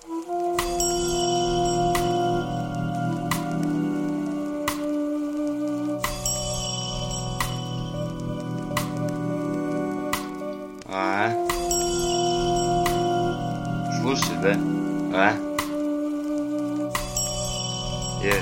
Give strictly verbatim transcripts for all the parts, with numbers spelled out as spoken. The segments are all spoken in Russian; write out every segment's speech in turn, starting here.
А? Слушай, да? А? Э.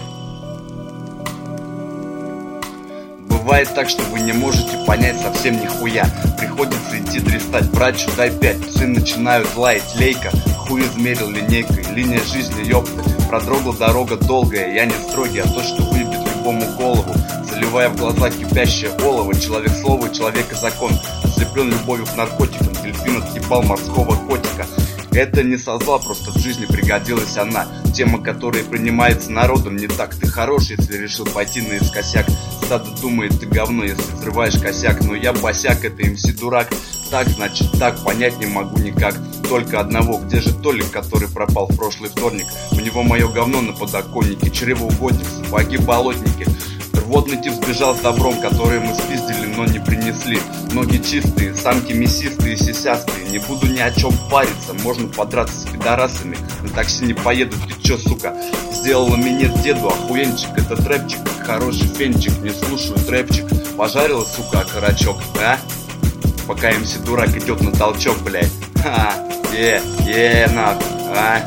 Бывает так, что вы не можете понять совсем нихуя. Приходится идти дристать, братчу, дай пять. Псы начинают лаять, лейка. Хуй измерил линейкой, линия жизни, ёпта. Продрогла дорога долгая, я не строгий, а то, что выбит любому голову. Заливая в глаза кипящее олово. Человек слово, человека закон. Ослеплен любовью к наркотикам. Дельфин отъебал морского котика. Это не со зла, просто в жизни пригодилась она. Тема, которая принимается народом, не так. Ты хорош, если решил пойти наискосяк. Стадо думает, ты говно, если взрываешь косяк. Но я босяк, это эм си дурак. Так, значит так, понять не могу никак. Только одного, где же Толик, который пропал в прошлый вторник? У него мое говно на подоконнике. Чревоугодник, сапоги, болотники. Рвотный тип сбежал с добром, который мы спиздили, но не принесли. Ноги чистые, самки мясистые, сисястые. Не буду ни о чем париться, можно подраться с пидорасами. На такси не поеду, ты чё, сука? Сделала минет деду, охуенчик, это трэпчик. Хороший фенчик, не слушаю трэпчик. Пожарила, сука, окорочок, а? Пока эм си дурак идет на толчок, блядь. Ха, е, е, нахуй, а?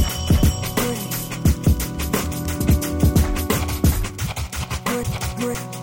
Brick.